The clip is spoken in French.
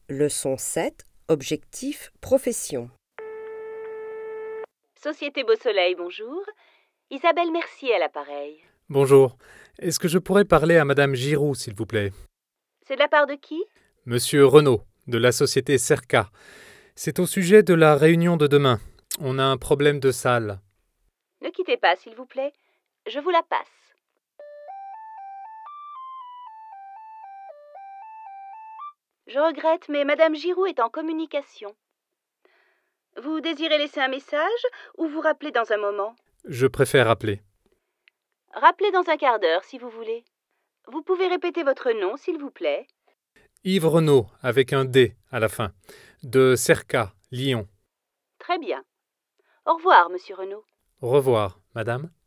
Leçon 7. Objectif profession. Société Beau Soleil, bonjour. Isabelle Mercier à l'appareil. Bonjour. Est-ce que je pourrais parler à Madame Giroux, s'il vous plaît? C'est de la part de qui? Monsieur Renaud, de la société Cerca. C'est au sujet de la réunion de demain. On a un problème de salle. Ne quittez pas, s'il vous plaît. Je vous la passe. Je regrette, mais Madame Giroux est en communication. Vous désirez laisser un message ou vous rappeler dans un moment? Je préfère appeler. Rappelez dans un quart d'heure, si vous voulez. Vous pouvez répéter votre nom, s'il vous plaît. Yves Renaud, avec un D à la fin, de Cerca, Lyon. Très bien. Au revoir, Monsieur Renaud. Au revoir, Madame.